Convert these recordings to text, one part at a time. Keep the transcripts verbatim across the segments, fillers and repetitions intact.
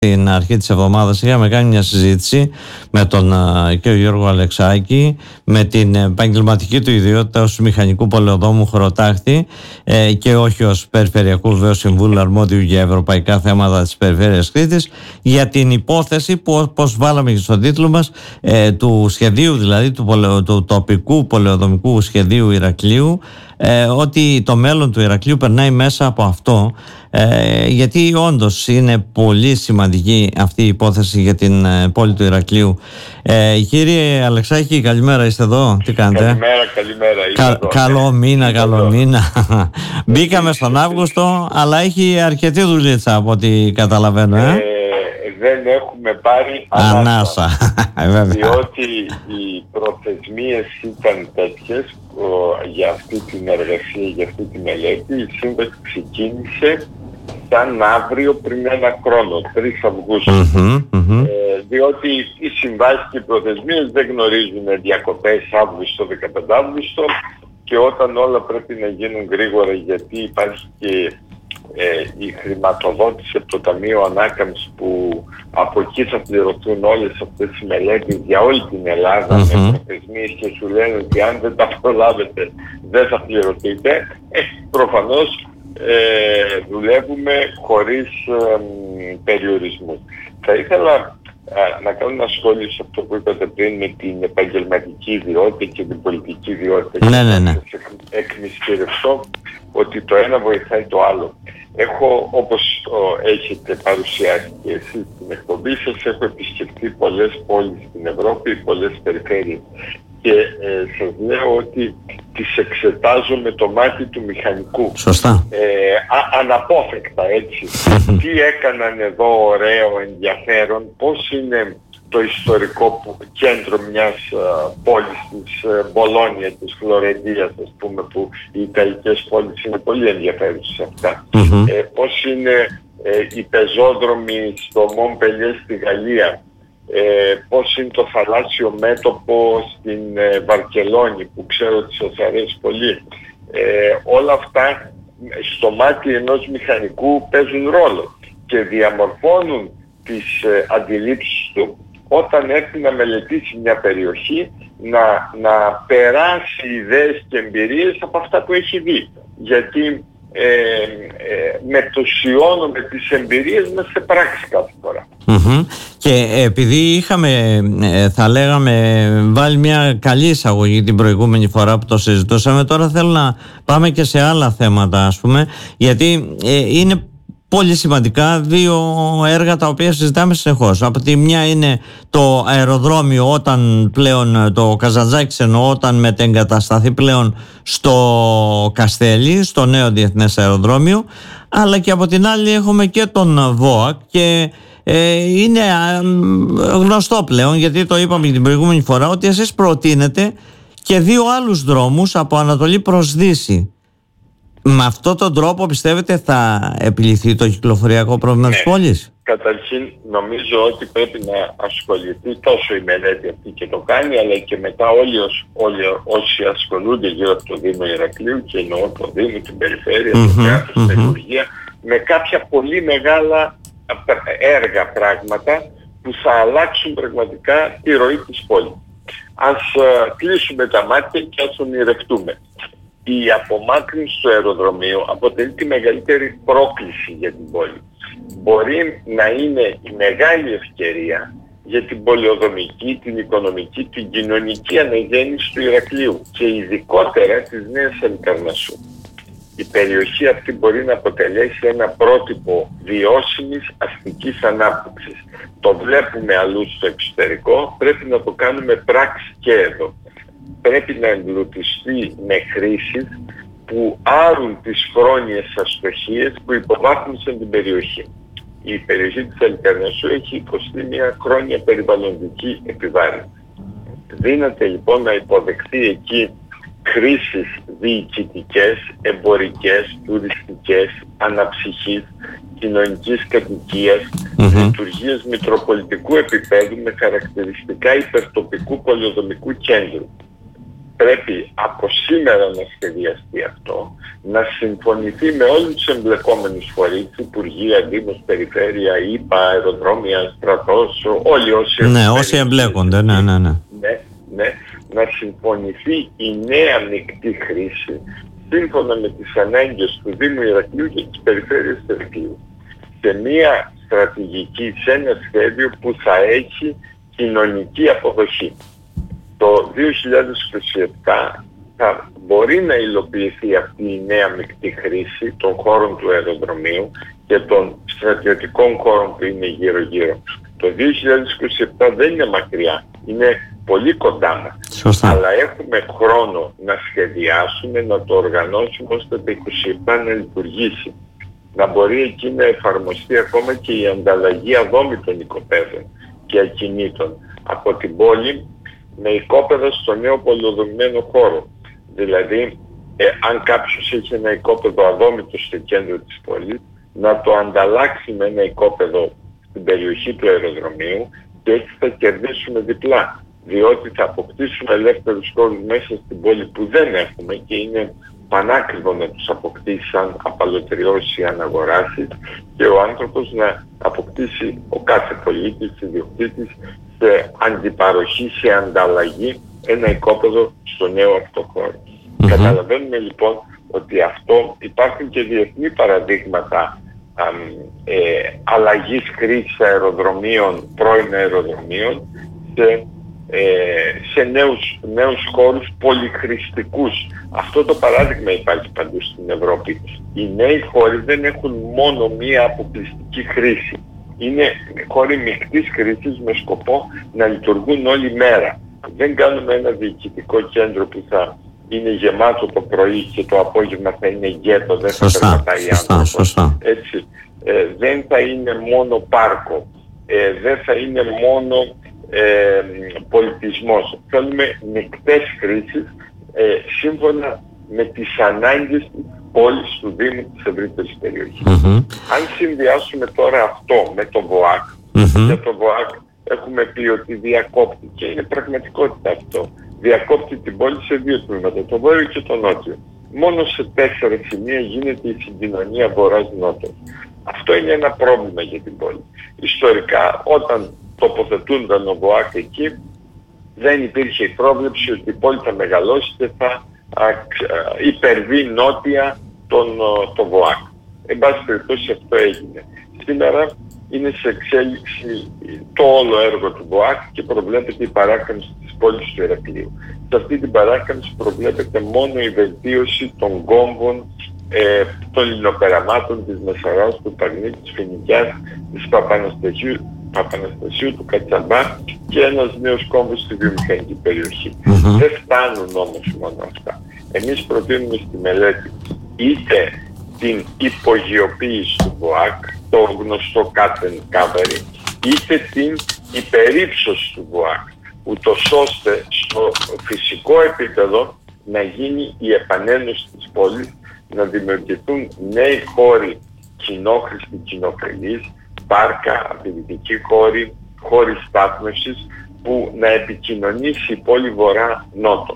Στην αρχή της εβδομάδας είχαμε κάνει μια συζήτηση με τον uh, κ. Γιώργο Αλεξάκη, με την επαγγελματική του ιδιότητα ως μηχανικού πολεοδόμου χωροτάχτη ε, και όχι ως περιφερειακού βεβαίως συμβούλου αρμόδιου για ευρωπαϊκά θέματα της περιφέρειας Κρήτης, για την υπόθεση που, όπως βάλαμε και στον τίτλο μας, ε, του σχεδίου, δηλαδή του, πολεο, του τοπικού πολεοδομικού σχεδίου Ηρακλείου, ε, ότι το μέλλον του Ηρακλείου περνάει μέσα από αυτό. Ε, γιατί όντως είναι πολύ σημαντική αυτή η υπόθεση για την ε, πόλη του Ηρακλείου. Ε, κύριε Αλεξάκη, καλημέρα, είστε εδώ, τι κάνετε? Καλημέρα, καλημέρα. Κα, εδώ, καλό μήνα, είμαι καλό εδώ. μήνα. Μπήκαμε στον Αύγουστο, αλλά έχει αρκετή δουλίτσα από ό,τι καταλαβαίνω. Ε? Ε, δεν έχουμε πάρει ανάσα, ανάσα διότι οι προθεσμίες ήταν τέτοιες ο, για αυτή την εργασία, για αυτή τη μελέτη. Η σύμβαση ξεκίνησε σαν αύριο πριν ένα χρόνο, τρεις Αυγούστου. Mm-hmm, mm-hmm. Ε, διότι οι συμβάσεις και οι προθεσμίες δεν γνωρίζουν διακοπές Αύγουστο, δεκαπέντε Αύγουστο, και όταν όλα πρέπει να γίνουν γρήγορα, γιατί υπάρχει και ε, η χρηματοδότηση από το Ταμείο Ανάκαμψης, που από εκεί θα πληρωθούν όλες αυτές οι μελέτες για όλη την Ελλάδα, mm-hmm. με προθεσμίες, και σου λένε ότι αν δεν τα προλάβετε δεν θα πληρωθείτε. Ε, προφανώς Ε, δουλεύουμε χωρίς ε, περιορισμούς. Θα ήθελα ε, να κάνω ένα σχόλιο σε αυτό που είπατε πριν με την επαγγελματική ιδιότητα και την πολιτική ιδιότητα. Ναι, ναι, ναι. Εκμυστηρευτώ ότι το ένα βοηθάει το άλλο. Έχω, όπως ο, έχετε παρουσιάσει και εσείς στην εκπομπή σας, έχω επισκεφτεί πολλές πόλεις στην Ευρώπη, πολλές περιφέρειες, και ε, σας λέω ότι τις εξετάζω με το μάτι του μηχανικού. Σωστά. Ε, α, αναπόφευκτα, έτσι. Τι έκαναν εδώ ωραίο, ενδιαφέρον, πώς είναι το ιστορικό που, κέντρο μιας uh, πόλης της uh, Μπολόνια, της Φλωρεντίας, ας πούμε, που οι Ιταλικές πόλεις είναι πολύ ενδιαφέρουσες αυτά. Mm-hmm. Ε, πώς είναι ε, οι πεζόδρομοι στο Μομπελιέ στη Γαλλία. Ε, πώς είναι το θαλάσσιο μέτωπο στην ε, Βαρκελόνη, που ξέρω ότι σας αρέσει πολύ. Ε, όλα αυτά στο μάτι ενός μηχανικού παίζουν ρόλο και διαμορφώνουν τις ε, αντιλήψεις του όταν έρθει να μελετήσει μια περιοχή, να, να περάσει ιδέες και εμπειρίες από αυτά που έχει δει. Γιατί ε, ε, μετουσιώνουμε τις εμπειρίες μας σε πράξη κάθε φορά. Mm-hmm. Και επειδή είχαμε, θα λέγαμε, βάλει μια καλή εισαγωγή την προηγούμενη φορά που το συζητούσαμε, τώρα θέλω να πάμε και σε άλλα θέματα, ας πούμε, γιατί ε, είναι πολύ σημαντικά δύο έργα τα οποία συζητάμε συνεχώς. Από τη μια είναι το αεροδρόμιο, όταν πλέον το Καζαντζάκης εννοώ, όταν μετεγκατασταθεί πλέον στο Καστέλι, στο νέο διεθνές αεροδρόμιο, αλλά και από την άλλη έχουμε και τον ΒΟΑΚ, και ε, είναι γνωστό πλέον, γιατί το είπαμε την προηγούμενη φορά, ότι εσείς προτείνετε και δύο άλλους δρόμους από Ανατολή προς Δύση. Με αυτόν τον τρόπο πιστεύετε θα επιλυθεί το κυκλοφοριακό πρόβλημα ναι. της πόλης? Καταρχήν νομίζω ότι πρέπει να ασχοληθεί τόσο η μελέτη αυτή και το κάνει, αλλά και μετά όλοι, ως, όλοι όσοι ασχολούνται γύρω από το Δήμο Ηρακλείου, και εννοώ το Δήμο, την περιφέρεια, mm-hmm, το κράτος, mm-hmm. την Υπουργεία, με κάποια πολύ μεγάλα έργα, πράγματα που θα αλλάξουν πραγματικά τη ροή της πόλης. Ας uh, κλείσουμε τα μάτια και ας ονειρευτούμε. Η απομάκρυνση του αεροδρομίου αποτελεί τη μεγαλύτερη πρόκληση για την πόλη. Μπορεί να είναι η μεγάλη ευκαιρία για την πολεοδομική, την οικονομική, την κοινωνική αναγέννηση του Ηρακλείου και ειδικότερα της Νέας Αλικαρνασσού. Η περιοχή αυτή μπορεί να αποτελέσει ένα πρότυπο βιώσιμης αστικής ανάπτυξης. Το βλέπουμε αλλού στο εξωτερικό, πρέπει να το κάνουμε πράξη και εδώ. Πρέπει να εμπλουτιστεί με χρήσεις που άρουν τις χρόνιες αστοχίες που υποβάθμισαν την περιοχή. Η περιοχή της Αλικαρνασσού έχει υποστεί μια χρόνια περιβαλλοντική επιβάρυνση. Δύναται λοιπόν να υποδεχθεί εκεί κρίσεις διοικητικές, εμπορικές, τουριστικές, αναψυχής, κοινωνικής κατοικίας, mm-hmm. λειτουργίες μητροπολιτικού επίπεδου με χαρακτηριστικά υπερτοπικού πολεοδομικού κέντρου. πρέπει από σήμερα να σχεδιαστεί αυτό, να συμφωνηθεί με όλους τους εμπλεκόμενους φορείς, Υπουργεία, Δήμος, Περιφέρεια, ΥΠΑ, αεροδρόμια, στρατός, όλοι όσοι... Ναι, όσοι εμπλέκονται, ναι, ναι, ναι. Ναι, ναι, να συμφωνηθεί η νέα μεικτή χρήση σύμφωνα με τις ανάγκες του Δήμου Ηρακλείου και της Περιφέρειας του Ηρακλείου. Σε μια στρατηγική, σε ένα σχέδιο που θα έχει κοινωνική αποδοχή. Το δύο χιλιάδες είκοσι επτά θα μπορεί να υλοποιηθεί αυτή η νέα μεικτή χρήση των χώρων του αεροδρομίου και των στρατιωτικών χώρων που είναι γύρω-γύρω. Το δύο χιλιάδες είκοσι επτά δεν είναι μακριά, είναι πολύ κοντά μας. Σωστά. Αλλά έχουμε χρόνο να σχεδιάσουμε, να το οργανώσουμε ώστε το είκοσι επτά να λειτουργήσει. Να μπορεί εκεί να εφαρμοστεί ακόμα και η ανταλλαγή αδόμητων οικοπαίδων και ακινήτων από την πόλη με οικόπεδα στο νέο πολυοδομημένο χώρο. Δηλαδή, ε, αν κάποιος έχει ένα οικόπεδο αδόμητο στο κέντρο της πόλης, να το ανταλλάξει με ένα οικόπεδο στην περιοχή του αεροδρομίου και έτσι θα κερδίσουμε διπλά. Διότι θα αποκτήσουμε ελεύθερους χώρους μέσα στην πόλη που δεν έχουμε και είναι πανάκριβο να τους αποκτήσει σαν απαλωτριώσεις ή αν αγοράσεις και ο άνθρωπος να αποκτήσει, ο κάθε πολίτης, ιδιοκτήτης, σε αντιπαροχή, σε ανταλλαγή ένα οικόπεδο στο νέο αυτό χώρο. Mm-hmm. Καταλαβαίνουμε λοιπόν ότι αυτό υπάρχουν και διεθνή παραδείγματα α, ε, αλλαγής χρήσης αεροδρομίων, πρώην αεροδρομίων σε, ε, σε νέους, νέους χώρους πολυχρηστικούς. Αυτό το παράδειγμα υπάρχει παντού στην Ευρώπη. Οι νέοι χώροι δεν έχουν μόνο μία αποκλειστική χρήση. Είναι χώροι μεικτής χρήσης με σκοπό να λειτουργούν όλη μέρα. Δεν κάνουμε ένα διοικητικό κέντρο που θα είναι γεμάτο το πρωί και το απόγευμα θα είναι γκέτο, δεν θα περπατάει άνθρωπος. Έτσι. Ε, δεν θα είναι μόνο πάρκο, ε, δεν θα είναι μόνο ε, πολιτισμός. Θέλουμε μεικτές χρήσεις ε, σύμφωνα με τις ανάγκες της πόλης, του Δήμου, της ευρύτερης περιοχής. Mm-hmm. Αν συνδυάσουμε τώρα αυτό με το ΒΟΑΚ, mm-hmm. για το ΒΟΑΚ έχουμε πει ότι διακόπτει και είναι πραγματικότητα αυτό. Διακόπτει την πόλη σε δύο τμήματα, το βόρειο και το νότιο. Μόνο σε τέσσερα σημεία γίνεται η συγκοινωνία βορράς-νότος. Αυτό είναι ένα πρόβλημα για την πόλη. Ιστορικά, όταν τοποθετούνταν ο ΒΟΑΚ εκεί, δεν υπήρχε η πρόβλεψη ότι η πόλη θα μεγαλώσει και θα α, υπερβεί νότια τον, το ΒΟΑΚ. Εν πάση περιπτώσει αυτό έγινε. Σήμερα είναι σε εξέλιξη το όλο έργο του ΒΟΑΚ και προβλέπεται η παράκαμψη της πόλης του Ηρακλείου. Σε αυτή την παράκαμψη προβλέπεται μόνο η βελτίωση των κόμβων, ε, των λινοπεραμάτων της Μεσαράς, του Παγνή, της Φοινικιάς, της Παπαναστασίου, Παπαναστασίου, του Κατσαμπά και ένας νέος κόμβος στη βιομηχανική περιοχή. Mm-hmm. Δεν φτάνουν όμως μόνο αυτά. Εμείς προτείνουμε στη μελέτη είτε την υπογειοποίηση του ΒΟΑΚ, το γνωστό cut and cover, είτε την υπερύψωση του ΒΟΑΚ, ούτως ώστε στο φυσικό επίπεδο να γίνει η επανένωση της πόλης, να δημιουργηθούν νέοι χώροι κοινόχρηστοι, κοινοφελείς, πάρκα, απαιτητικοί χώροι, χώροι στάθμευσης, που να επικοινωνήσει η πόλη βορρά-νότο.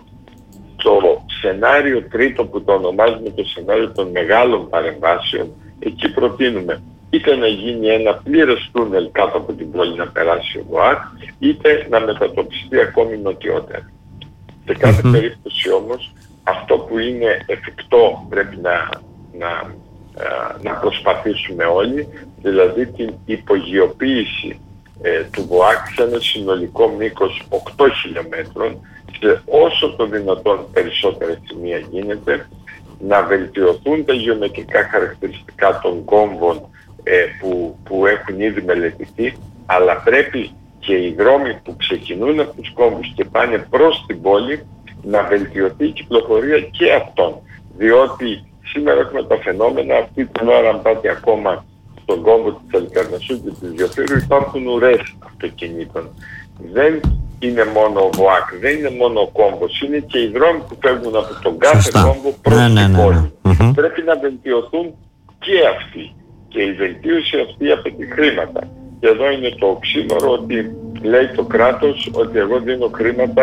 Το σενάριο τρίτο που το ονομάζουμε το σενάριο των μεγάλων παρεμβάσεων, εκεί προτείνουμε είτε να γίνει ένα πλήρες τούνελ κάτω από την πόλη να περάσει ο ΒΟΑΚ, είτε να μετατοπιστεί ακόμη νοτιότερα. Σε κάθε mm-hmm. περίπτωση όμως, αυτό που είναι εφικτό πρέπει να, να, να προσπαθήσουμε όλοι, δηλαδή την υπογειοποίηση ε, του ΒΟΑΚ σε ένα συνολικό μήκος οκτώ χιλιόμετρων, σε όσο το δυνατόν περισσότερα σημεία γίνεται, να βελτιωθούν τα γεωμετρικά χαρακτηριστικά των κόμβων ε, που, που έχουν ήδη μελετηθεί, αλλά πρέπει και οι δρόμοι που ξεκινούν από τους κόμβους και πάνε προς την πόλη να βελτιωθεί η κυκλοφορία και αυτών. Διότι σήμερα έχουμε τα φαινόμενα, αυτή την ώρα αν πάτε ακόμα στον κόμβο της Αλικαρνασσού και της Διοφύρου υπάρχουν ουρές αυτοκινήτων. Δεν είναι μόνο ο ΒΟΑΚ, δεν είναι μόνο ο κόμβος, είναι και οι δρόμοι που φεύγουν από τον κάθε Σωστά. κόμβο προς ναι, την ναι, πόλη. Ναι, ναι. Mm-hmm. Πρέπει να βελτιωθούν και αυτοί. Και η βελτίωση αυτή απαιτεί χρήματα. Και εδώ είναι το οξύμορο ότι λέει το κράτος ότι εγώ δίνω χρήματα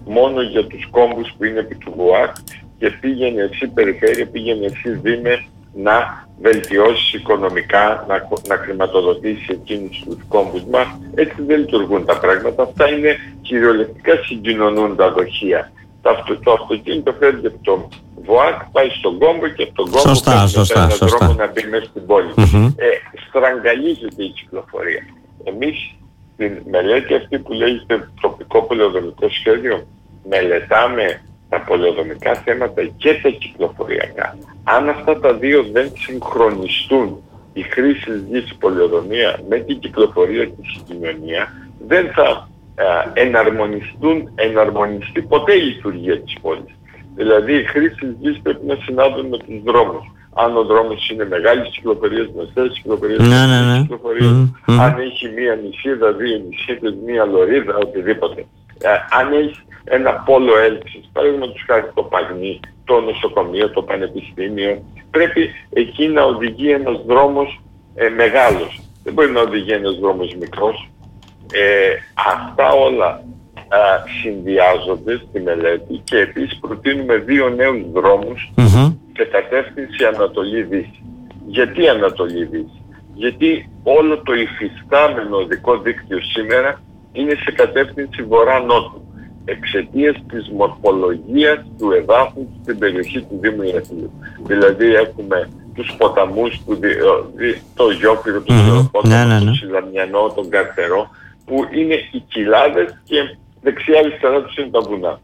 μόνο για τους κόμβους που είναι επί του ΒΟΑΚ και πήγαινε εσύ περιφέρεια, πήγαινε εσύ Δήμε να βελτιώσεις οικονομικά, να, να χρηματοδοτήσεις εκείνους τους κόμβους μας. Έτσι δεν λειτουργούν τα πράγματα. Αυτά είναι κυριολεκτικά συγκοινωνούντα δοχεία. Το, το αυτοκίνητο φέρνει από το ΒΟΑΚ, πάει στον κόμβο και από τον κόμβο σωστά, παίρνει σωστά, έναν σωστά. δρόμο να μπει μέσα στην πόλη. Mm-hmm. Ε, στραγγαλίζεται η κυκλοφορία. Εμείς στην μελέτη αυτή που λέγεται τοπικό πολεοδομικό σχέδιο μελετάμε τα πολεοδομικά θέματα και τα κυκλοφοριακά. Αν αυτά τα δύο δεν συγχρονιστούν, η χρήση γης πολεοδομία με την κυκλοφορία και τη συγκοινωνία, δεν θα α, εναρμονιστούν, εναρμονιστεί ποτέ η λειτουργία της πόλης. Δηλαδή οι χρήσεις γης πρέπει να συνάδουν με τους δρόμους. Αν ο δρόμος είναι μεγάλης κυκλοφορίας, μεσαίας κυκλοφορίας, ναι, ναι, ναι. κυκλοφορίας, mm-hmm. αν έχει μία νησίδα, δύο νησίδες, μία λωρίδα, οτιδήποτε. Ε, αν έχει ένα πόλο έλξης, παραδείγματος χάρη το Παγνί, το νοσοκομείο, το πανεπιστήμιο, πρέπει εκεί να οδηγεί ένας δρόμος ε, μεγάλος. Δεν μπορεί να οδηγεί ένας δρόμος μικρός. Ε, αυτά όλα α, συνδυάζονται στη μελέτη και επίσης προτείνουμε δύο νέους δρόμους mm-hmm. σε κατεύθυνση Ανατολή-Δύση. Γιατί Ανατολή-Δύση? Γιατί όλο το υφιστάμενο οδικό δίκτυο σήμερα είναι σε κατεύθυνση Βορρά-Νότου, εξαιτίας της μορφολογίας του εδάφους στην περιοχή του Δήμου Ηρακλείου. Δηλαδή έχουμε τους ποταμούς, που δι, δι, το Γιόφυρο, το Σιωροπόταμο, mm-hmm. ναι, ναι, ναι. το Σιλαμιανό, τον Καρτερό, που είναι οι κοιλάδες και δεξιά-αριστερά τους είναι τα βουνά.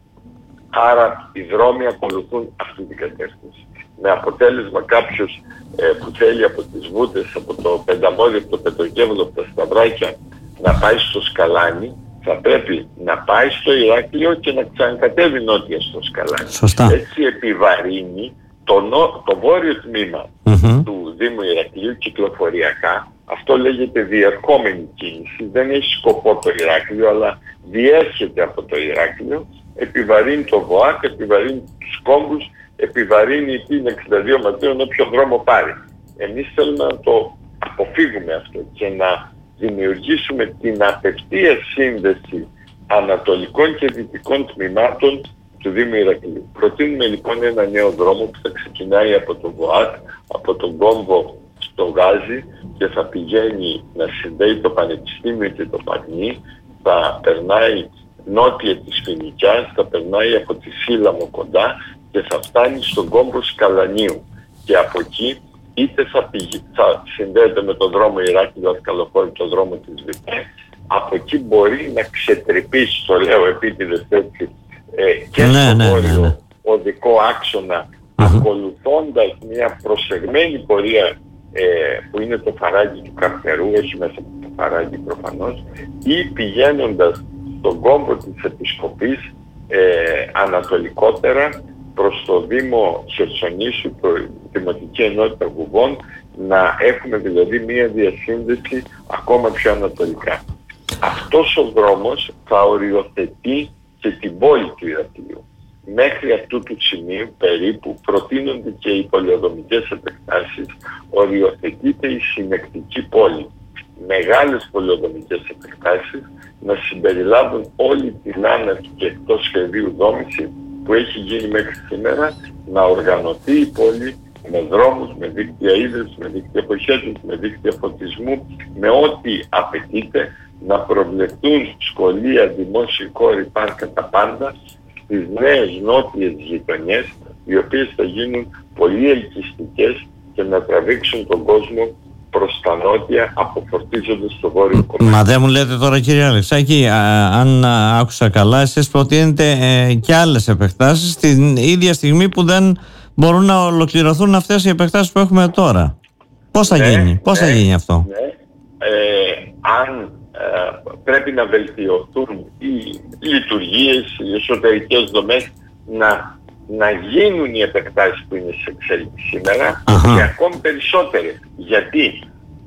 Άρα οι δρόμοι ακολουθούν αυτή την κατεύθυνση. Με αποτέλεσμα κάποιος ε, που θέλει από τις Βούτες, από το Πενταμόδιο, από το Πετροκέβολο, από τα Σταυράκια να πάει στο Σκαλάνι, θα πρέπει να πάει στο Ηράκλειο και να ξανακατέβει νότια στο Σκαλάνι. Σωστά. Έτσι επιβαρύνει το, νο, το βόρειο τμήμα mm-hmm. του Δήμου Ηρακλείου κυκλοφοριακά. Αυτό λέγεται διερχόμενη κίνηση. Δεν έχει σκοπό το Ηράκλειο, αλλά διέρχεται από το Ηράκλειο. Επιβαρύνει το ΒΟΑΚ, επιβαρύνει τους κόμβους, επιβαρύνει την εξήντα δύο Μαρτίου όποιο δρόμο πάρει. Εμείς θέλουμε να το αποφύγουμε αυτό και να δημιουργήσουμε την απευθείας σύνδεση ανατολικών και δυτικών τμήματων του Δήμου Ηρακλείου. Προτείνουμε λοιπόν ένα νέο δρόμο που θα ξεκινάει από το ΒΟΑΚ, από τον κόμβο στο Γάζι και θα πηγαίνει να συνδέει το Πανεπιστήμιο και το Παγνί, θα περνάει νότια της Φοινικιάς, θα περνάει από τη Σύλλαμο κοντά και θα φτάνει στον κόμβο Σκαλανίου. Και από εκεί είτε θα, πηγεί, θα συνδέεται με τον δρόμο Ηράκλειο-Ασκαλοφόρη, τον δρόμο της ΒΙΤΕ, από εκεί μπορεί να ξετρυπήσει, το λέω επίτηδες έτσι, ε, και ναι, στο ναι, βόρειο ναι, ναι. οδικό άξονα, mm-hmm. ακολουθώντας μια προσεγμένη πορεία ε, που είναι το φαράγγι του Καρτερού, όχι μέσα από το φαράγγι προφανώς, ή πηγαίνοντας στον κόμβο της Επισκοπής ε, ανατολικότερα προς το Δήμο Χερσονήσου, το Δημοτική Ενότητα Γουβών, να έχουμε δηλαδή μία διασύνδεση ακόμα πιο ανατολικά. Αυτός ο δρόμος θα οριοθετεί και την πόλη του Ηρακλείου. Μέχρι αυτού του σημείου περίπου προτείνονται και οι πολεοδομικές επεκτάσεις, οριοθετείται η συνεκτική πόλη. Μεγάλες πολεοδομικές επεκτάσεις να συμπεριλάβουν όλη την άνευ και εκτός σχεδίου δόμηση που έχει γίνει μέχρι σήμερα, να οργανωθεί η πόλη με δρόμους, με δίκτυα ίδρυσης, με δίκτυα αποχέτωσης, με δίκτυα φωτισμού, με ό,τι απαιτείται, να προβλεφθούν σχολεία, δημόσιοι χώροι, πάρκα, τα πάντα στις νέες νότιες γειτονιές, οι οποίες θα γίνουν πολύ ελκυστικές και να τραβήξουν τον κόσμο προς τα νότια, αποφορτίζοντας το βόρειο κομμάτι. Μα δεν μου λέτε τώρα, κύριε Αλεξάκη, α, αν α, άκουσα καλά, εσείς προτείνετε ε, και άλλες επεκτάσεις την ίδια στιγμή που δεν μπορούν να ολοκληρωθούν αυτές οι επεκτάσεις που έχουμε τώρα. Πώς θα ναι, γίνει, πώς ναι, θα γίνει αυτό? Ναι. Ε, αν ε, πρέπει να βελτιωθούν οι λειτουργίες, οι εσωτερικές δομές, να να γίνουν οι επεκτάσεις που είναι σε εξέλιξη σήμερα uh-huh. και ακόμη περισσότερες. Γιατί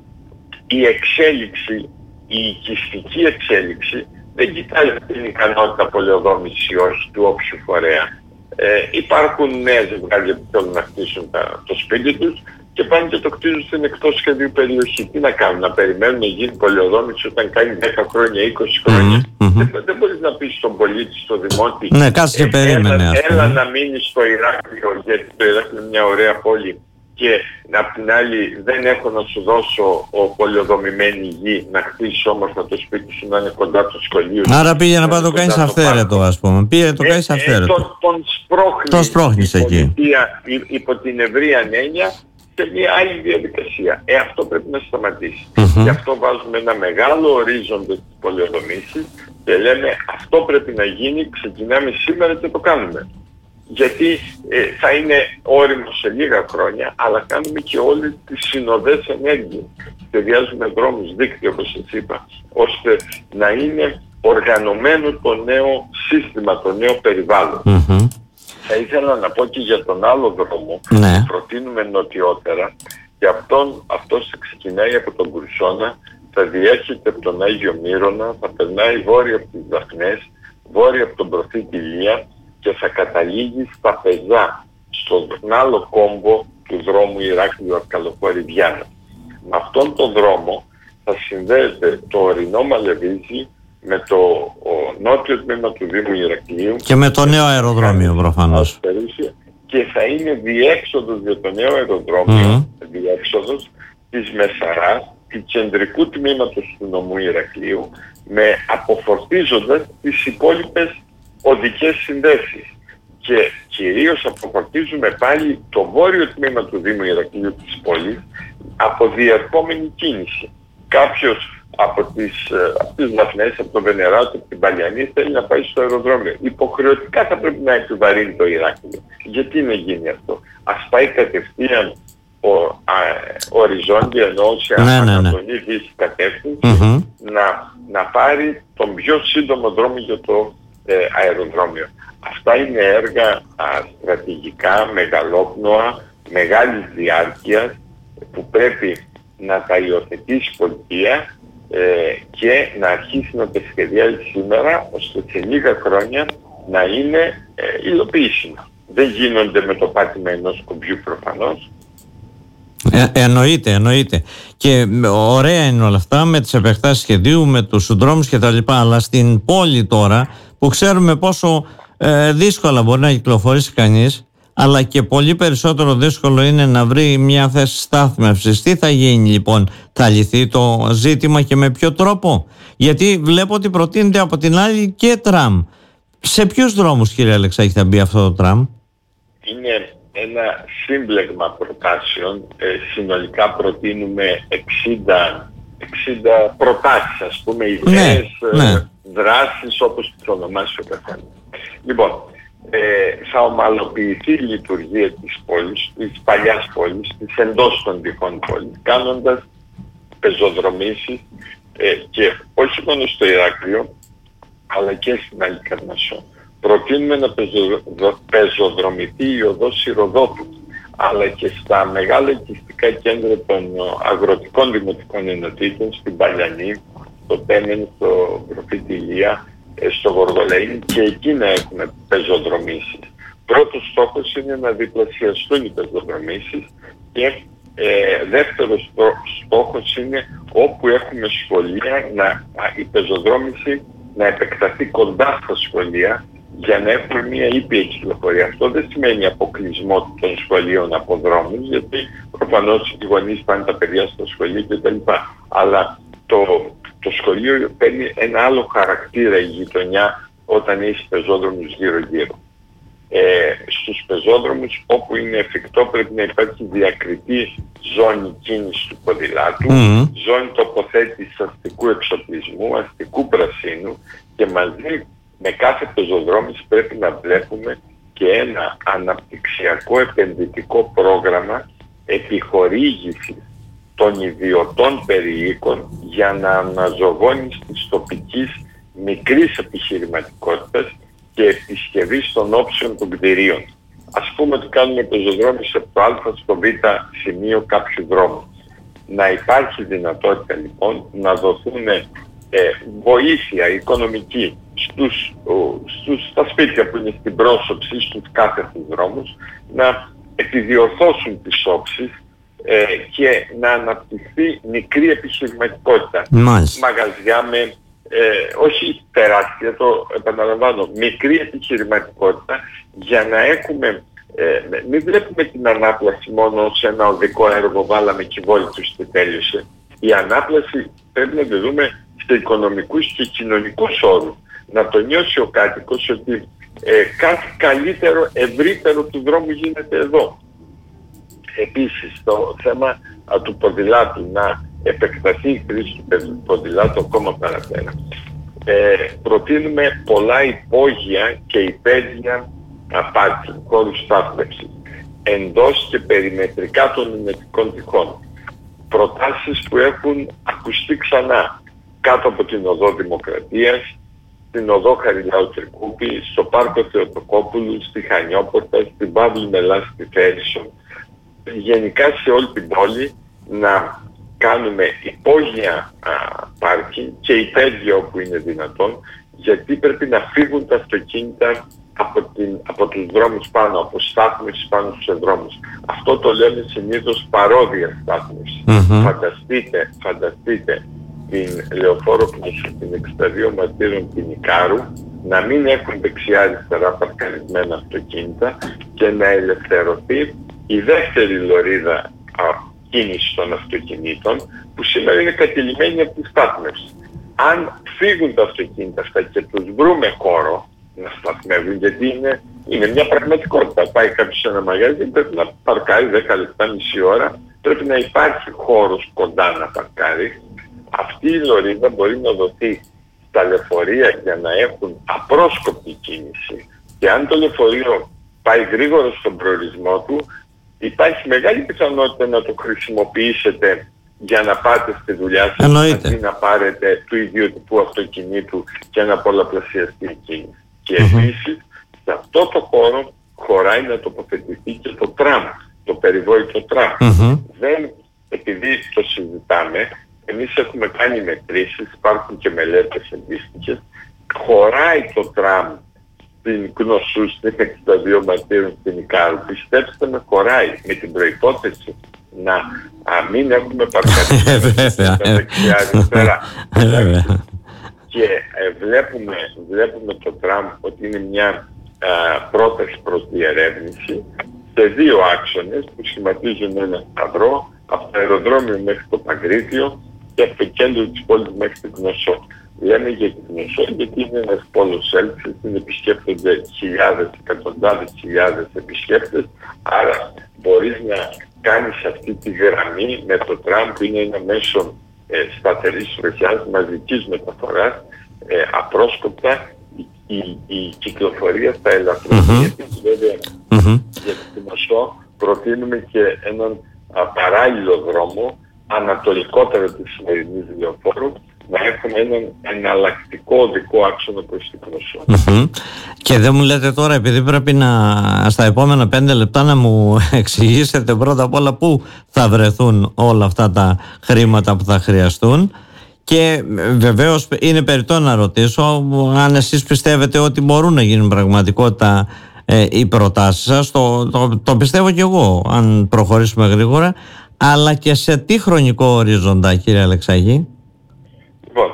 η εξέλιξη, η οικιστική εξέλιξη δεν κοιτάζει την ικανότητα πολεοδόμησης ή όχι του όποιου φορέα. Ε, υπάρχουν νέα ζευγάρια που θέλουν να χτίσουν τα, το σπίτι τους και πάνε και το κτίζουν στην εκτός σχεδίου περιοχή. Τι να κάνουν, να περιμένουν να γίνει πολεοδόμηση όταν κάνει δέκα χρόνια, είκοσι χρόνια? Mm-hmm. Δεν, δεν μπορείς να πεις στον πολίτη, στο δημότη, ναι, κάτσε και περίμενε, έλα, έλα να μείνεις στο Ηράκλειο, γιατί το Ηράκλειο είναι μια ωραία πόλη, και απ' την άλλη δεν έχω να σου δώσω ο πολεοδομημένη γη, να χτίσεις όμορφα το σπίτι σου, να είναι κοντά στο σχολείο. Άρα πήγε να πάει το κάνεις αυθαίρετο, ας πούμε. Πήγε το κάνεις αυθαίρετο. Ε, ε, τον σπρώχνει, τον σπρώχνεις εκεί. Πολιτεία, υπό την ευρεία έννοια, σε μια άλλη διαδικασία. Ε, αυτό πρέπει να σταματήσει. Mm-hmm. Γι' αυτό βάζουμε ένα μεγάλο ορίζοντα στις πολεοδομήσεις και λέμε αυτό πρέπει να γίνει, ξεκινάμε σήμερα και το κάνουμε. Γιατί ε, θα είναι όριμο σε λίγα χρόνια, αλλά κάνουμε και όλες τις συνοδές ενέργειες. Σχεδιάζουμε δρόμους, δίκτυο, όπως σας είπα, ώστε να είναι οργανωμένο το νέο σύστημα, το νέο περιβάλλον. Mm-hmm. Θα ήθελα να πω και για τον άλλο δρόμο, ναι, που προτείνουμε νοτιότερα, και αυτόν, αυτός ξεκινάει από τον Κουρσώνα, θα διέρχεται από τον Άγιο Μύρονα, θα περνάει βόρεια από τις Δαφνές, βόρεια από τον Προφήτη Ηλία και θα καταλήγει στα Πεζά, στον άλλο κόμβο του δρόμου Ηράκλειο Αρκαλοχώρη Βιάννα. Με αυτόν τον δρόμο θα συνδέεται το ορεινό Μαλεβίζι με το νότιο τμήμα του Δήμου Ηρακλείου και με το νέο αεροδρόμιο προφανώς. Και θα είναι διέξοδος για το νέο αεροδρόμιο, mm. διέξοδος της Μεσαράς, του κεντρικού τμήματος του νομού Ηρακλείου, με αποφορτίζοντας τις υπόλοιπες οδικές συνδέσεις. Και κυρίως αποφορτίζουμε πάλι το βόρειο τμήμα του Δήμου Ηρακλείου της πόλης από διερχόμενη κίνηση. Κάποιος από τις, από τις Δαφνές, από τον Βενεράτη, από την Παλιανή θέλει να πάει στο αεροδρόμιο. Υποχρεωτικά θα πρέπει να επιβαρύνει το Ηράκλειο. Γιατί να γίνει αυτό? Ας πάει κατευθείαν ο, α, οριζόντια, ενώ σε ναι, ανατολή ναι, ναι. δύση κατεύθυνση, mm-hmm. να, να πάρει τον πιο σύντομο δρόμο για το ε, αεροδρόμιο. Αυτά είναι έργα α, στρατηγικά, μεγαλόπνοα, μεγάλης διάρκειας, που πρέπει να τα υιοθετήσει η πολιτεία ε, και να αρχίσει να τα σχεδιάζει σήμερα, ώστε σε λίγα χρόνια να είναι ε, υλοποιήσιμα. Δεν γίνονται με το πάτημα ενός κουμπιού προφανώς. Ε, εννοείται, εννοείται. Και ωραία είναι όλα αυτά με τις επεκτάσεις σχεδίου, με τους δρόμους και τα λοιπά, αλλά στην πόλη τώρα που ξέρουμε πόσο ε, δύσκολα μπορεί να κυκλοφορήσει κανείς, αλλά και πολύ περισσότερο δύσκολο είναι να βρει μια θέση στάθμευσης. Τι θα γίνει λοιπόν? Θα λυθεί το ζήτημα και με ποιο τρόπο? Γιατί βλέπω ότι προτείνεται από την άλλη και τραμ. Σε ποιους δρόμους, κύριε Αλεξάκη, θα μπει αυτό το τραμ? Είναι ένα σύμπλεγμα προτάσεων. Ε, συνολικά προτείνουμε εξήντα, εξήντα προτάσεις, ας πούμε, ιδέες, ναι, ναι. δράσεις, όπως τις ονομάσει ο καθένας. Λοιπόν, Ε, θα ομαλοποιηθεί η λειτουργία της πόλης, της παλιάς πόλης, της εντός των τυχών πόλης, κάνοντας πεζοδρομήσεις ε, και όχι μόνο στο Ηράκλειο, αλλά και στην Αλικαρνασσό. Προτείνουμε να πεζοδρο, πεζοδρομηθεί η οδός Ηροδότου, αλλά και στα μεγάλα οικιστικά κέντρα των αγροτικών δημοτικών ενωτήτων, στην Παλιανή, στο Τέμεν, στο Προφήτη Ηλία, στο Γοργολαΐνι, και εκεί να έχουμε πεζοδρομήσεις. Πρώτος στόχος είναι να διπλασιαστούν οι πεζοδρομήσεις και ε, δεύτερος στόχος είναι όπου έχουμε σχολεία να, η πεζοδρόμηση να επεκταθεί κοντά στα σχολεία για να έχουμε μια ήπια κυκλοφορία. Αυτό δεν σημαίνει αποκλεισμό των σχολείων από δρόμους, γιατί προφανώς οι γονείς πάνε τα παιδιά στο σχολείο κτλ. Αλλά το Το σχολείο παίρνει ένα άλλο χαρακτήρα η γειτονιά όταν έχει πεζόδρομους γύρω-γύρω. Ε, στους πεζόδρομους, όπου είναι εφικτό, πρέπει να υπάρχει διακριτή ζώνη κίνησης του ποδηλάτου, mm-hmm. ζώνη τοποθέτησης αστικού εξοπλισμού, αστικού πρασίνου, και μαζί με κάθε πεζοδρόμηση πρέπει να βλέπουμε και ένα αναπτυξιακό επενδυτικό πρόγραμμα επιχορήγησης των ιδιωτών περιοίκων για να αναζωογόνηση της τοπικής μικρής επιχειρηματικότητας και επισκευής των όψεων των κτηρίων. Ας πούμε ότι κάνουμε πεζοδρόμηση από το Α στο Β σημείο κάποιου δρόμου. Να υπάρχει δυνατότητα λοιπόν να δοθούν ε, βοήθεια οικονομική στους, ο, στους, στα σπίτια που είναι στην πρόσωψη, στους κάθετους δρόμους, να επιδιορθώσουν τις όψεις, ε, και να αναπτυχθεί μικρή επιχειρηματικότητα. Μάλιστα. Μαγαζιά με, ε, όχι τεράστια, το επαναλαμβάνω, μικρή επιχειρηματικότητα, για να έχουμε, ε, μην βλέπουμε την ανάπλαση μόνο σε ένα οδικό έργο, βάλαμε κυβόλητους και τέλειωσε. Η ανάπλαση πρέπει να τη δούμε σε οικονομικούς και κοινωνικούς όρους. Να το νιώσει ο κάτοικος ότι ε, κάτι καλύτερο, ευρύτερο του δρόμου γίνεται εδώ. Επίσης, το θέμα α, του ποδηλάτου, να επεκταθεί η χρήση του ποδηλάτου ακόμα παραπέρα. Ε, προτείνουμε πολλά υπόγεια και υπέδεια πάρκινγκ, χώρους στάθμευσης, εντός και περιμετρικά των ενετικών τυχών. Προτάσεις που έχουν ακουστεί ξανά κάτω από την οδό Δημοκρατίας, στην οδό Χαριλάου Τρικούπη, στο πάρκο Θεοτοκόπουλου, στη Χανιόπορτα, στην Παύλη Μελά, στη Θέρισον. Γενικά σε όλη την πόλη να κάνουμε υπόγεια πάρκινγκ και υπέδεια όπου είναι δυνατόν, γιατί πρέπει να φύγουν τα αυτοκίνητα από, την, από τους δρόμους πάνω, από στάθμιση πάνω στους δρόμους. Αυτό το λέμε συνήθως παρόδια στάθμιση. Mm-hmm. Φανταστείτε, φανταστείτε την Λεωφόρο Κνήσου, την εξήντα δύο Μαρτύρων, την Ικάρου, να μην έχουν δεξιά-αριστερά παρκαρισμένα αυτοκίνητα και να ελευθερωθεί η δεύτερη λωρίδα α, κίνηση των αυτοκινήτων, που σήμερα είναι κατηλημένη από τη στάθμευση. Αν φύγουν τα αυτοκίνητα αυτά και τους βρούμε χώρο να σταθμεύουν, γιατί είναι, είναι μια πραγματικότητα. Πάει κάποιος σε ένα μαγαζί, πρέπει να παρκάρει δέκα λεπτά, μισή ώρα, πρέπει να υπάρχει χώρος κοντά να παρκάρει. Αυτή η λωρίδα μπορεί να δοθεί στα λεωφορεία για να έχουν απρόσκοπτη κίνηση, και αν το λεωφορείο πάει γρήγορα στον προορισμό του, υπάρχει μεγάλη πιθανότητα να το χρησιμοποιήσετε για να πάτε στη δουλειά σας, αντί να πάρετε του ιδιωτικού αυτοκινήτου και να πολλαπλασιαστεί η κίνηση. Και mm-hmm. επίσης, σε αυτό το χώρο χωράει να τοποθετηθεί και το τραμ, το περιβόητο τραμ. Mm-hmm. Δεν, επειδή το συζητάμε, εμείς έχουμε κάνει μετρήσεις, υπάρχουν και μελέτες αντίστοιχες, χωράει το τραμ στην Κνωσού, στην εξήντα δύο Μαρτύρων, στην Ικάρου. Πιστέψτε με, χωράει, με την προϋπόθεση να α, μην έχουμε παρκαρισμό στα δεξιά-αριστερά. Και ε, βλέπουμε, βλέπουμε το τραμ ότι είναι μια α, πρόταση προς διερεύνηση σε δύο άξονες που σχηματίζουν ένα σταυρό από το αεροδρόμιο μέχρι το Παγκρίτιο και από το κέντρο της πόλης μέχρι την Κνωσό. Λέμε για την Κνωσό γιατί είναι ένας πόλος έλξης, την επισκέπτονται χιλιάδες, εκατοντάδες χιλιάδες επισκέπτες, άρα μπορείς να κάνεις αυτή τη γραμμή με το τραμ, που είναι ένα μέσο ε, σταθερής τροχιάς, μαζικής μεταφοράς, ε, απρόσκοπτα η, η, η κυκλοφορία θα ελαφρυνθεί. Mm-hmm. Επίσης βέβαια mm-hmm. για την Κνωσό προτείνουμε και έναν α, παράλληλο δρόμο, ανατολικότερα της σημερινής λεωφόρου, να έχουμε έναν εναλλακτικό οδικό άξονα προς την Κνωσό. Mm-hmm. Και δεν μου λέτε τώρα, επειδή πρέπει να στα επόμενα πέντε λεπτά να μου εξηγήσετε πρώτα απ' όλα πού θα βρεθούν όλα αυτά τα χρήματα που θα χρειαστούν, και βεβαίως είναι περιττό να ρωτήσω αν εσείς πιστεύετε ότι μπορούν να γίνουν πραγματικότητα ε, οι προτάσεις σας. Το, το, το πιστεύω κι εγώ, αν προχωρήσουμε γρήγορα, αλλά και σε τι χρονικό ορίζοντα, κύριε Αλεξάκη? Λοιπόν,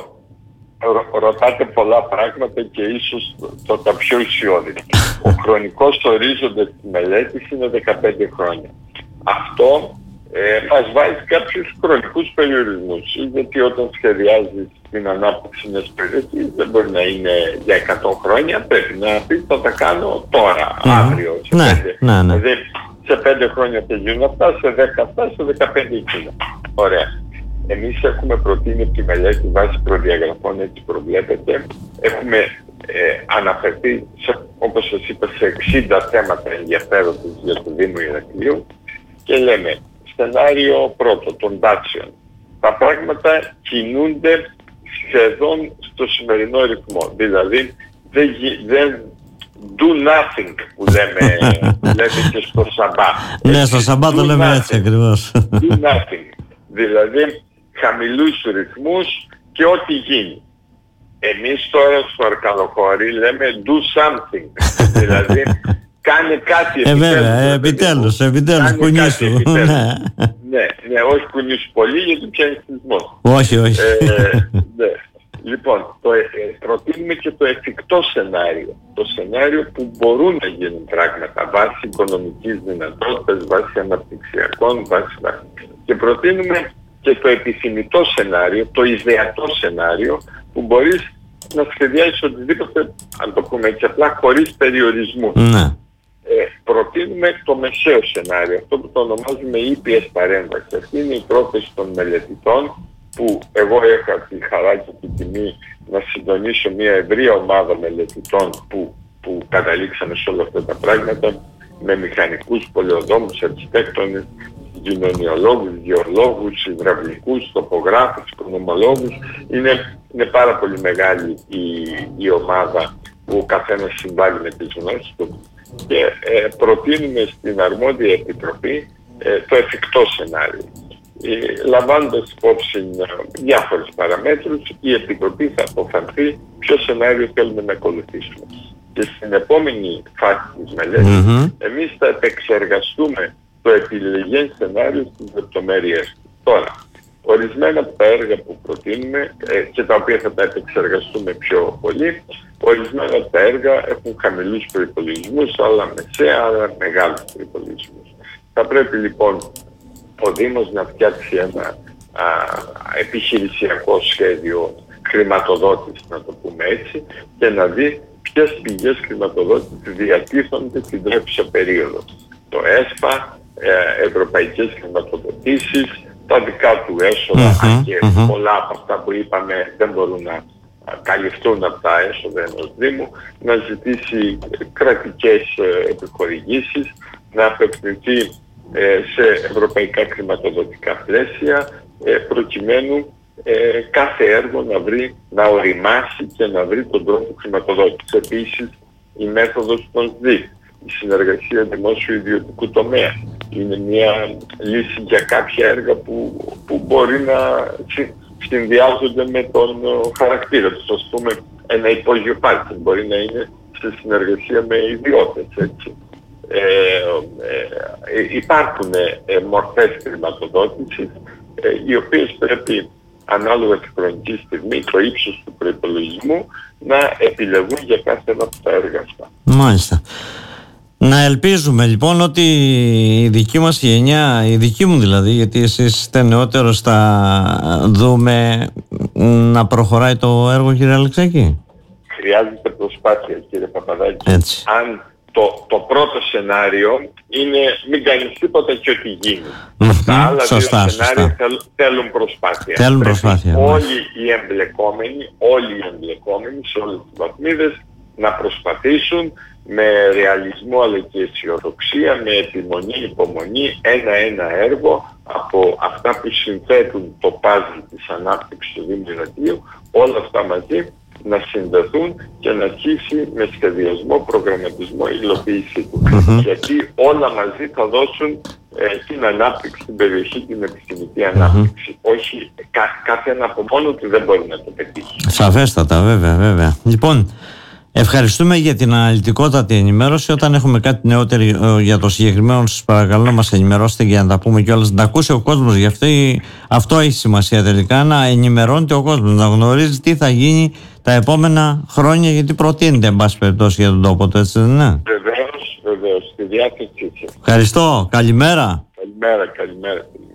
ρω, ρωτάτε πολλά πράγματα και ίσως το, το, τα πιο ουσιώδη. Ο χρονικός ορίζοντας της μελέτης είναι δεκαπέντε χρόνια. Αυτό ε, μας βάζει κάποιους χρονικούς περιορισμούς, γιατί όταν σχεδιάζεις την ανάπτυξη μιας περιοχής δεν μπορεί να είναι για εκατό χρόνια, πρέπει να πεις θα τα κάνω τώρα, mm. αύριο, σε ναι, πέντε. Ναι, ναι. Δηλαδή, σε πέντε χρόνια θα γίνουν αυτά, σε δέκα αυτά, σε δεκαπέντε εκείνα. Ωραία. Εμείς έχουμε προτείνει από τη μελέτη βάση προδιαγραφών, έτσι προβλέπετε. Έχουμε ε, αναφερθεί, σε, όπως σας είπα, σε εξήντα θέματα ενδιαφέροντες για το Δήμο Ηρακλείου και λέμε, σενάριο πρώτο των τάξεων. Τα πράγματα κινούνται σχεδόν στο σημερινό ρυθμό. Δηλαδή, δεν, δεν do nothing που λέμε, λέμε και στο Σαμπά. Ναι, στο Σαμπά το λέμε έτσι ακριβώς. Do nothing. Δηλαδή, χαμηλούς ρυθμούς και ό,τι γίνει. Εμείς τώρα στο Αρκαλοχώρι λέμε do something. Δηλαδή, κάνε κάτι επιτέλους. Ε, βέβαια, επιτέλους, επιτέλους, κουνήσου. Ναι, ναι, όχι κουνήσου πολύ γιατί πιάνει σεισμό. Όχι, όχι. Ε, ναι. Λοιπόν, το, ε, προτείνουμε και το εφικτό σενάριο. Το σενάριο που μπορούν να γίνουν πράγματα βάσει οικονομικής δυνατότητας, βάσει αναπτυξιακών, βάσει... Και προτείνουμε και το επιθυμητό σενάριο, το ιδεατό σενάριο, που μπορείς να σχεδιάσεις οτιδήποτε, αν το πούμε έτσι απλά, χωρίς περιορισμού. Ναι. Ε, προτείνουμε το μεσαίο σενάριο, αυτό που το ονομάζουμε ήπιες παρέμβαση. Αυτή είναι η πρόθεση των μελετητών, που εγώ είχα τη χαρά και την τιμή να συντονίσω μια ευρεία ομάδα μελετητών που, που καταλήξανε σε όλα αυτά τα πράγματα, με μηχανικούς, πολεοδόμους, αρχιτέκτονες, κοινωνιολόγους, γεωλόγους, υδραυλικούς, τοπογράφους, οικονομολόγους. Είναι, είναι πάρα πολύ μεγάλη η, η ομάδα που ο καθένας συμβάλλει με τις γνώσεις του και ε, προτείνουμε στην αρμόδια επιτροπή ε, το εφικτό σενάριο. Ε, λαμβάνοντας υπόψη ε, διάφορες παραμέτρους, η επιτροπή θα αποφανθεί ποιο σενάριο θέλουμε να ακολουθήσουμε. Και στην επόμενη φάση της μελέτης, mm-hmm. εμείς θα επεξεργαστούμε το επιλεγές σενάριο στις λεπτομέρειες. Τώρα, ορισμένα από τα έργα που προτείνουμε ε, και τα οποία θα τα επεξεργαστούμε πιο πολύ, ορισμένα από τα έργα έχουν χαμηλούς προϋπολογισμούς, άλλα μεσαία, άλλα μεγάλους προϋπολογισμούς. Θα πρέπει λοιπόν ο Δήμος να φτιάξει ένα α, επιχειρησιακό σχέδιο χρηματοδότηση, να το πούμε έτσι, και να δει ποιες πηγές χρηματοδότησης διατίθονται στην τρέχουσα περίοδο. Το ΕΣΠΑ, ε, ευρωπαϊκές χρηματοδοτήσεις, τα δικά του έσοδα, mm-hmm, και mm-hmm. πολλά από αυτά που είπαμε δεν μπορούν να καλυφθούν από τα έσοδα ενός Δήμου, να ζητήσει κρατικές ε, επιχορηγήσεις, να απευθυνθεί ε, σε ευρωπαϊκά χρηματοδοτικά πλαίσια, ε, προκειμένου ε, κάθε έργο να βρει, να οριμάσει και να βρει τον τρόπο χρηματοδότησης. Επίσης, η μέθοδος των ΣΔΙ, η συνεργασία δημόσιου ιδιωτικού τομέα, είναι μια λύση για κάποια έργα που, που μπορεί να συνδυάζονται με τον χαρακτήρα τους. Ας πούμε, ένα υπόγειο πάρκινγκ μπορεί να είναι σε συνεργασία με ιδιώτες, έτσι. Ε, ε, υπάρχουν ε, μορφές χρηματοδότησης, ε, οι οποίες πρέπει ανάλογα τη χρονική στιγμή, το ύψος του προϋπολογισμού, να επιλεγούν για κάθε ένα από τα έργα αυτά. Μάλιστα. Να ελπίζουμε λοιπόν ότι η δική μας γενιά, η δική μου δηλαδή, γιατί εσείς είστε νεότερος, θα δούμε να προχωράει το έργο, κύριε Αλεξάκη. Χρειάζεται προσπάθεια, κύριε Παπαδάκη. Έτσι. Αν το, το πρώτο σενάριο είναι μην κάνεις τίποτα και ό,τι γίνει. Mm-hmm. Τα άλλα σωστά, δύο σενάρια σωστά. θέλ, θέλουν προσπάθεια. Θέλουν προσπάθεια. Όλοι οι εμπλεκόμενοι, όλοι οι εμπλεκόμενοι σε όλες τις βαθμίδες να προσπαθήσουν με ρεαλισμό αλλά και αισιοδοξία, με επιμονή, υπομονή, ένα-ένα έργο από αυτά που συνθέτουν το παζλ της ανάπτυξης του Δήμου Ηρακλείου, όλα αυτά μαζί να συνδεθούν και να αρχίσει με σχεδιασμό, προγραμματισμό, υλοποίησή του. Mm-hmm. Γιατί όλα μαζί θα δώσουν ε, την ανάπτυξη στην περιοχή, την επιστημική ανάπτυξη. Mm-hmm. Όχι, κα, κάθε ένα από μόνο του δεν μπορεί να το πετύχει. Σαφέστατα, βέβαια, βέβαια. Λοιπόν, ευχαριστούμε για την αναλυτικότατη ενημέρωση. Όταν έχουμε κάτι νεότερο για το συγκεκριμένο, σας παρακαλώ να μας ενημερώσετε για να τα πούμε κιόλας, να τα ακούσει ο κόσμος. Γι' αυτό, αυτό έχει σημασία τελικά, να ενημερώνεται ο κόσμος, να γνωρίζει τι θα γίνει τα επόμενα χρόνια, γιατί προτείνεται, εν πάση περιπτώσει, για τον τόπο του, έτσι δεν είναι? Βεβαίως, βεβαίως, στη διάθεσή σας. Ευχαριστώ. Καλημέρα. Καλημέρα, καλημέρα.